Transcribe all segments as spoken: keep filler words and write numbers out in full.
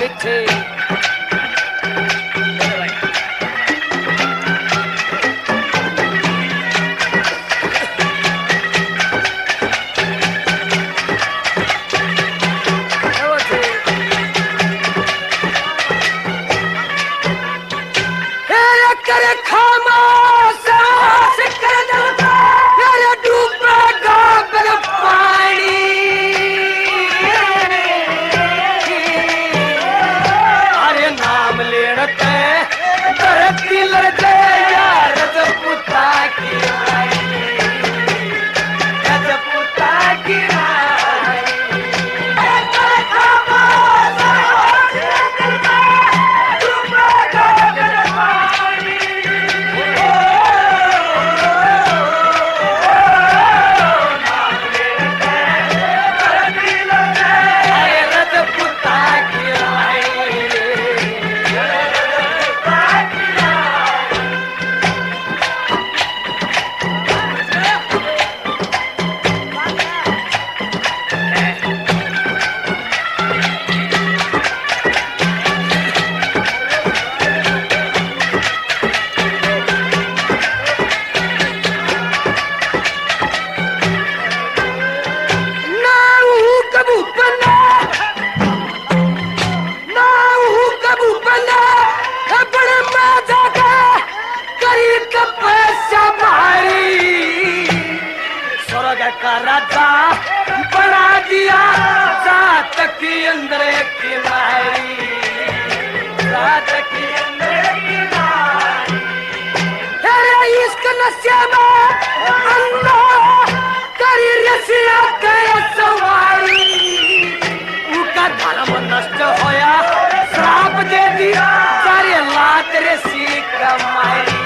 लिखे का राजा बना दिया जात की अंदर की मारी जात की अंदर की मारी तेरे इश्क नशे में अंधा करी रसिया के सवारी उनका धर्म नष्ट होया श्राप दे दिया सारे लात रसी कमाई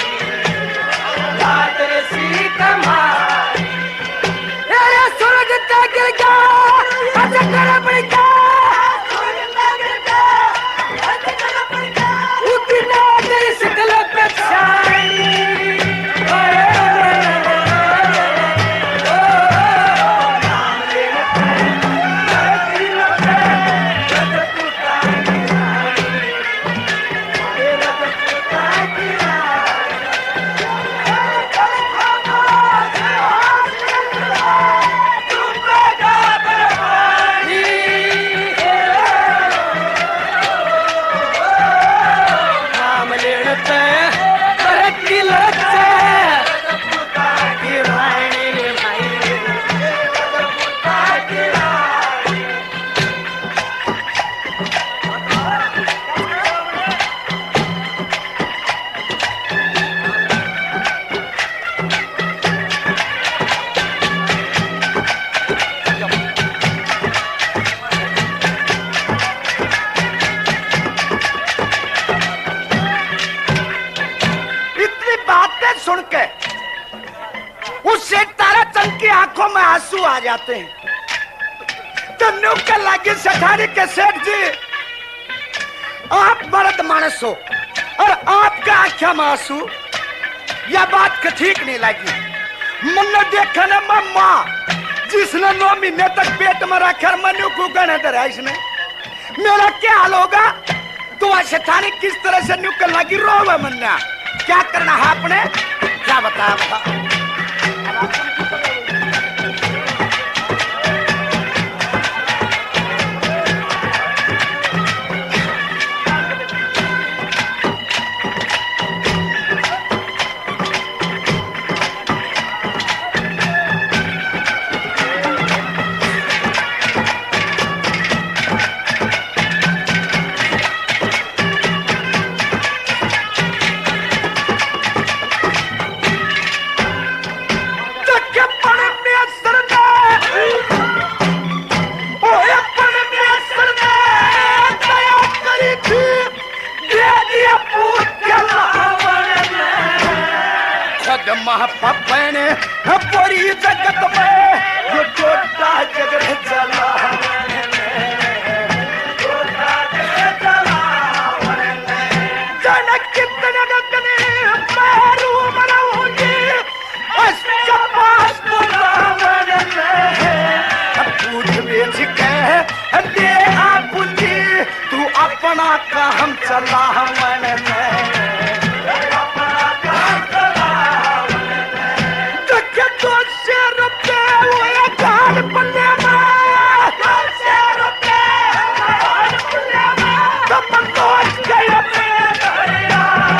लात रसी कमाई उससे ताराचंद की आंखों में आंसू आ जाते हैं। तन्नू के लागे सठारी के सेठ जी, आप मर्द मानस हो और आपका आंखों में आंसू, यह बात के ठीक नहीं लगी। मन देखा ना मम्मा जिसने नौ महीने तक पेट में रखा मनु को गणे दरा इसने, मेरा क्या हाल होगा? तो वह सठारी किस तरह से नुकल लगी रोवे मन्ना, क्या करना है आपने? क्या बता बता महापने पूरी जगत में जो छोटा जगत जला जनक कितने नकने पैरू मनाऊंगी उसका पास बुलावन पूछ बेच के दे आप पूछी तू अपना काम चला मन में देखे दो सौ रुपये हुए घर पन्ने में दो सौ रुपये घर पन्ने में तो पहुंच गए अपने दरिया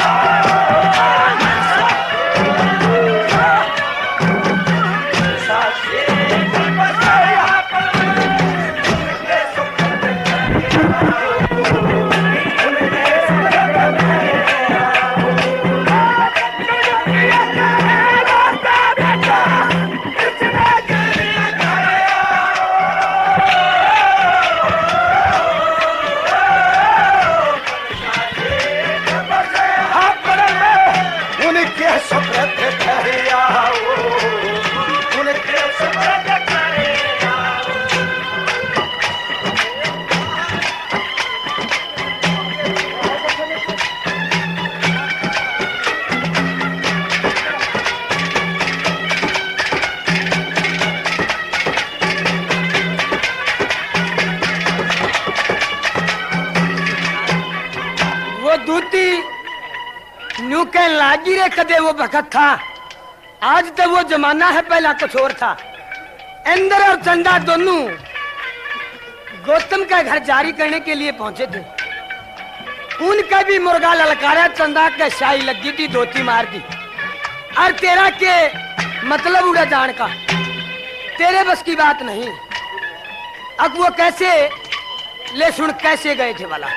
कह लागी रे कदे वो वक्त था। आज तो वो जमाना है, पहला कुछ और था। इंद्र और चंदा दोनों गौतम का घर जारी करने के लिए पहुंचे थे। उनका भी मुर्गा ललकारा, चंदा का शाही लगी थी, धोती मार दी। और तेरा के मतलब उड़ा जान का तेरे बस की बात नहीं। अब वो कैसे ले सुन कैसे गए थे वाला।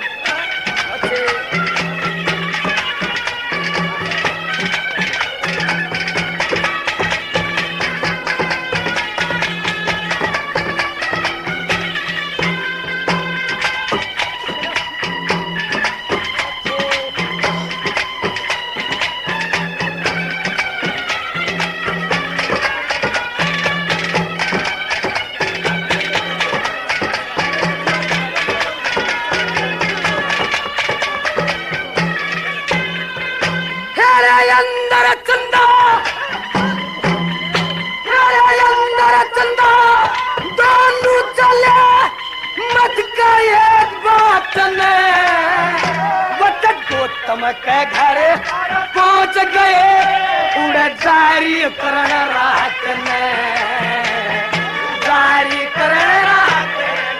के घर पहुंच गए उड़े जारी करण रात में जारी करण रात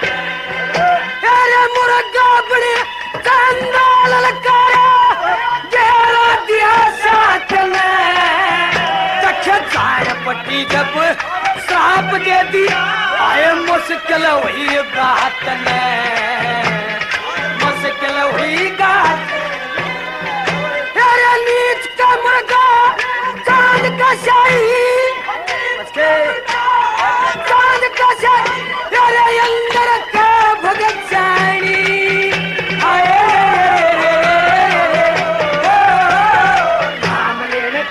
तेरे मुर्गा बड़े चंदा ललकारा गेरा दिया साथ में तक चार पट्टी जब श्राप दे दी आए मुश्किल हुई बात में मुश्किल हुई बात नीच का मुर्गा चांद का शाही चांद का शाही तेरे अंदर का भगत जानी नाम लेने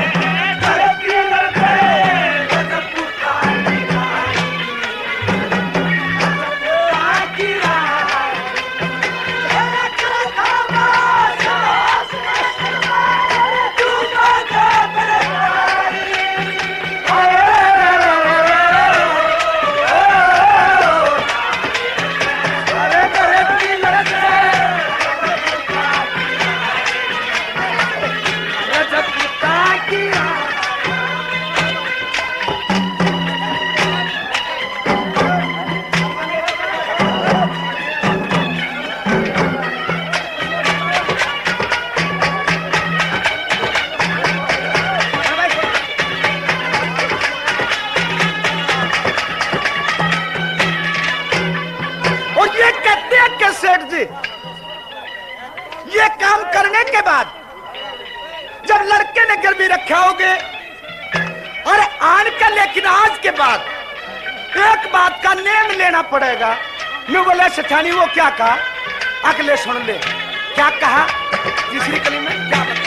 ये काम करने के बाद जब लड़के ने घर भी रखा होगे और आन का, लेकिन आज के बाद एक बात का नेम लेना पड़ेगा। मैं बोला सेठानी वो क्या कहा, अगले सुन ले क्या कहा। तीसरी कली में क्या बताया?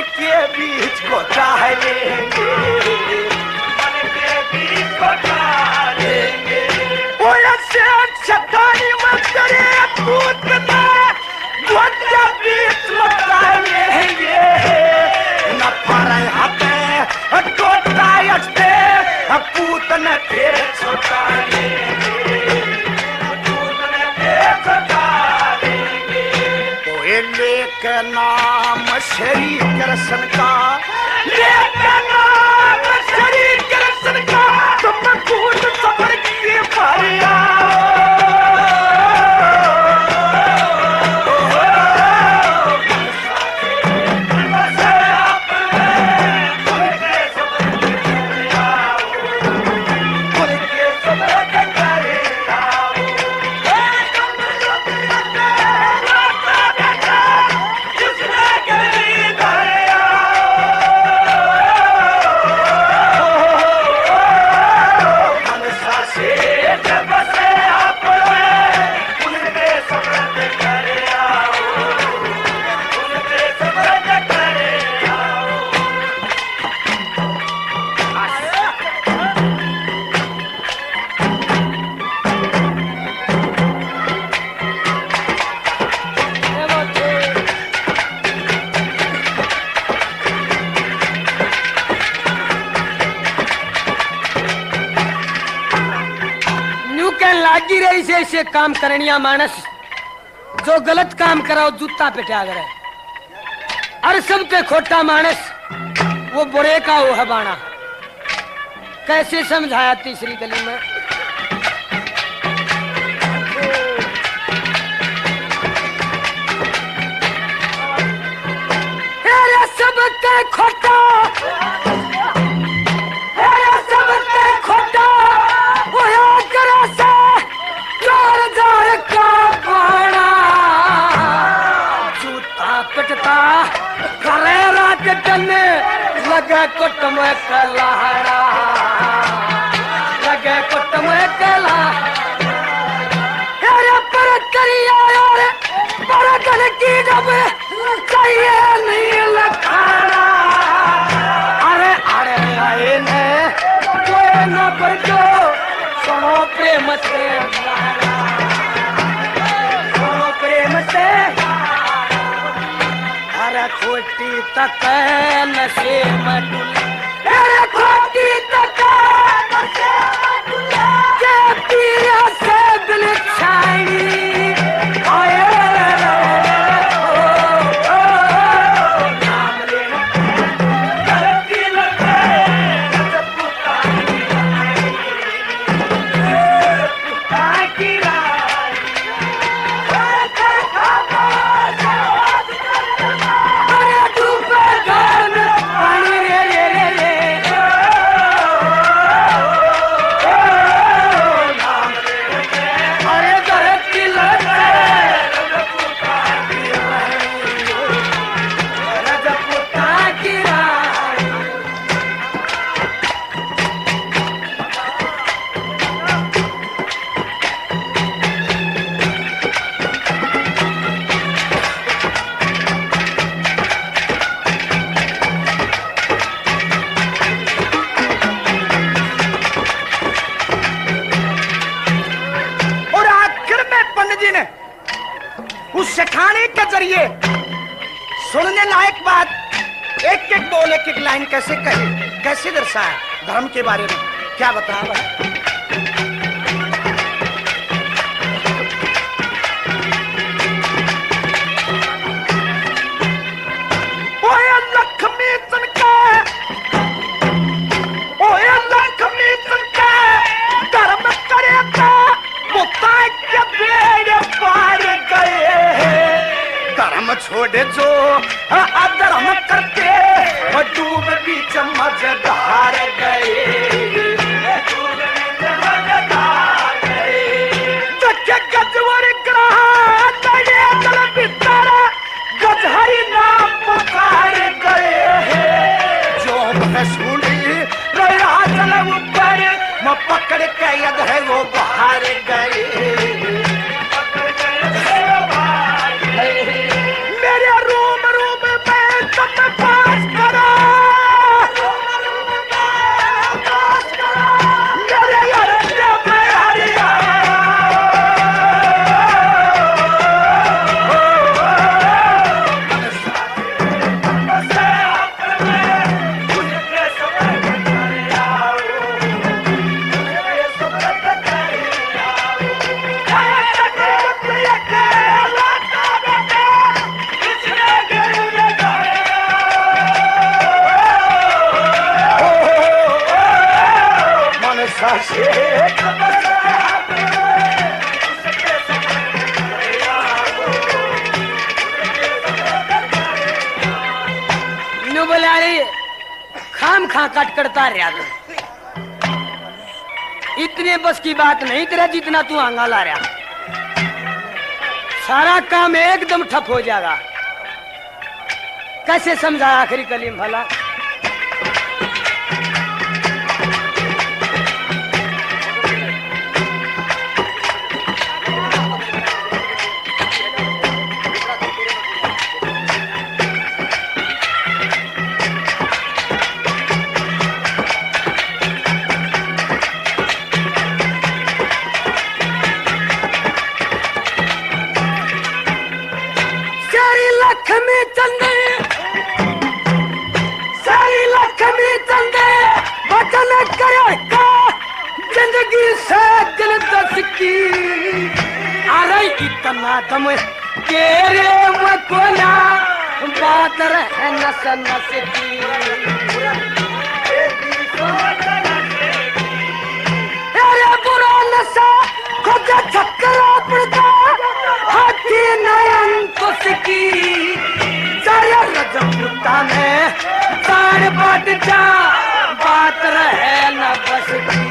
के बीच को डालेंगे, मन के बीच को डालेंगे। वो ऐसे शैतानी मत करे पूत में, मन के बीच में डालेंगे। न पारे हाथे टोटा यस्ते पूत न तेरे छोटा लेंगे, पूत न तेरे छोटा लेंगे। ओए लेके नाम श्री कृष्ण का, लेके नाम श्री कृष्ण का, तुम कूद सफर किए परिया। लागी रही से ऐसे काम करनिया मानस जो गलत काम कराओ जूता पिटा करे। अरे सब ते खोटा मानस वो बुरे का वो हबाना। कैसे समझाया तीसरी गली में? अरे सब ते खोटा, अरे सब ते खोटा वो करे से जार जार का बाणा। जूता पिटता करे रात दिन लगे कुटम कलहड़ा, लगे कुटम कला। अरे पर करिया यार पर गल की जब चाहिए नहीं लखाना। अरे अरे आए ने कोई न पर जो सुनो प्रेम से, सुनो प्रेम से। अरे खोटी तक नशे में डुले, अरे खोटी तक नशे में डुले। के पीरा से दिल छाई आए ओ ओ नाम लेना करती लगे जब पुकारी ताकि राई। अरे डूबे घर में पानी रे रे रे रे। अरे धरती लगे रजब ताकि राई। और आखिर में पंडित जी ने उस सिखाने के जरिए सुनने लायक बात एक एक बोल एक एक लाइन कैसे कही, कैसे दर्शाया धर्म के बारे में, क्या बताया भाई? ओए लक्ष्मी तनका, ओए लक्ष्मी तनका धर्म करेगा मुता के बेड़े पार गए। धर्म छोड़े जो अधर्म करते वो डूब बीच मझधार गए, डूब बीच मझधार गए। जके गजवर ग्रह लगे जल भीतर गजहरी नाम पुकार गए। जो भसूली रहा जल ऊपर मैं पकड़ के यद है वो बाहर गए। मेरे रूम रूम में तुम पास नशा से खबर नु बोला रे खाम खा कट करता रहा तू। इतने बस की बात नहीं तेरा जितना तू आंगा ला रहा। सारा काम एकदम ठप हो जाएगा। कैसे समझा आखिरी कलीम भला? लक्ष्मी चंदे सारी लक्ष्मी चंदे वचन करे का जिंदगी से दिल दस की। अरे इतना दम तेरे मकोला बात रहे नस नस की। अरे बुरा नशा खुद छक्करा पड़ता हाथी नयन तो सिकी। सारे रजपुता में साढ़ बाट जा बात रहे न बस की।